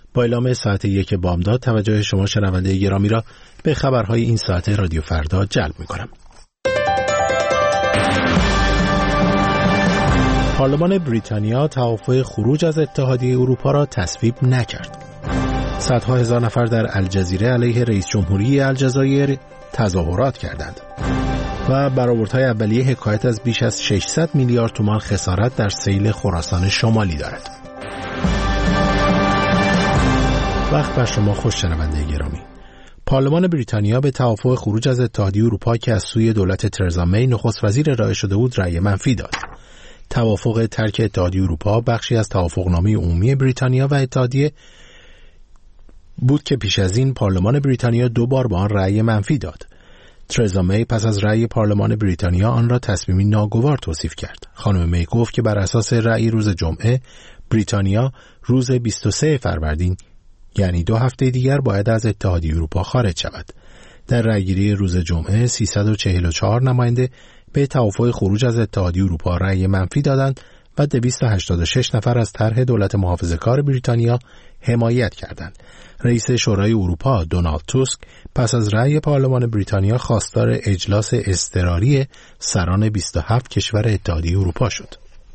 با اعلام ساعت 1 بامداد توجه شما شنونده گرامی را به خبرهای این ساعت رادیو فردا جلب می‌کنم. پارلمان بریتانیا توافق خروج از اتحادیه اروپا را تصویب نکرد. صدها هزار نفر در الجزیره علیه رئیس جمهوری الجزایر تظاهرات کردند و برآوردهای اولیه حکایت از بیش از 600 میلیارد تومان خسارت در سیل خراسان شمالی دارد. وقت بر شما خوش شنونده گرامی. پارلمان بریتانیا به توافق خروج از اتحادیه اروپا که از سوی دولت ترزا می نخست وزیر ارائه شده بود رأی منفی داد. توافق ترک اتحادیه اروپا بخشی از توافقنامه عمومی بریتانیا و اتحادیه بود که پیش از این پارلمان بریتانیا 2 بار به آن رأی منفی داد. ترزا می پس از رأی پارلمان بریتانیا آن را تصمیمی ناگوار توصیف کرد. خانم می گفت که بر اساس رأی روز جمعه بریتانیا روز 23 فروردین یعنی 2 هفته دیگر باید از اتحادیه اروپا خارج شود. در رأیگیری روز جمعه 344 نماینده به توافق خروج از اتحادیه اروپا رأی منفی دادند و 286 نفر از طرح دولت محافظه‌کار بریتانیا حمایت کردند. رئیس شورای اروپا دونالد توسک پس از رأی پارلمان بریتانیا خواستار اجلاس اضطراری سران 27 کشور اتحادیه اروپا شد.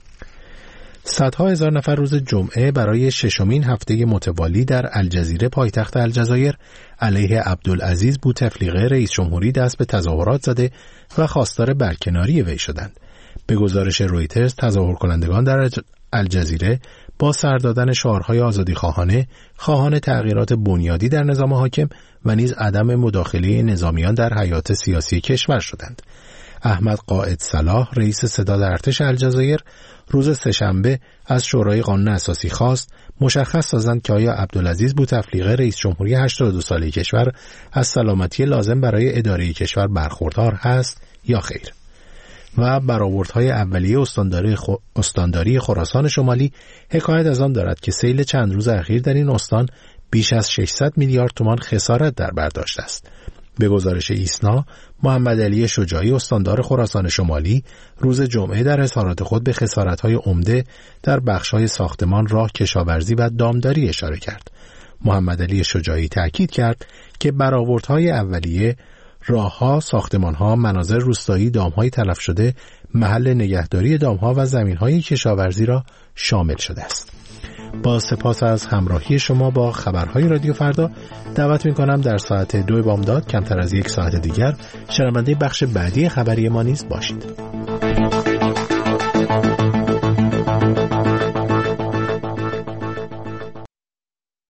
صدها هزار نفر روز جمعه برای 6مین هفته متوالی در الجزیره پایتخت الجزایر علیه عبدالعزیز بوتفلیقه رئیس جمهوری دست به تظاهرات زده و خواستار برکناری وی شدند. به گزارش رویترز تظاهر کنندگان در الجزیره با سر دادن شعارهای آزادیخواهانه، خواهان تغییرات بنیادی در نظام حاکم و نیز عدم مداخله نظامیان در حیات سیاسی کشور شدند. احمد قائد صلاح رئیس ستاد ارتش الجزایر روز سه‌شنبه از شورای قانون اساسی خواست مشخص سازند که آیا عبدالعزیز بوتفلیقه رئیس جمهوری 82 ساله کشور از سلامتی لازم برای اداره کشور برخوردار هست یا خیر. و برآوردهای اولیه استانداری خراسان شمالی حکایت از آن دارد که سیل چند روز اخیر در این استان بیش از 600 میلیارد تومان خسارت در بر داشته است. به گزارش ایسنا، محمد علی شجاعی استاندار خراسان شمالی روز جمعه در اظهارات خود به خسارت‌های عمده در بخش‌های ساختمان، راه، کشاورزی و دامداری اشاره کرد. محمد علی شجاعی تاکید کرد که برآوردهای اولیه راه‌ها، ساختمان‌ها، مناظر روستایی، دام‌های تلف شده، محل نگهداری دام‌ها و زمین‌های کشاورزی را شامل شده است. با سپاس از همراهی شما با خبرهای رادیو فردا دعوت می‌کنم در ساعت 2 بامداد کمتر از 1 ساعت دیگر شنونده بخش بعدی خبری ما نیز باشید.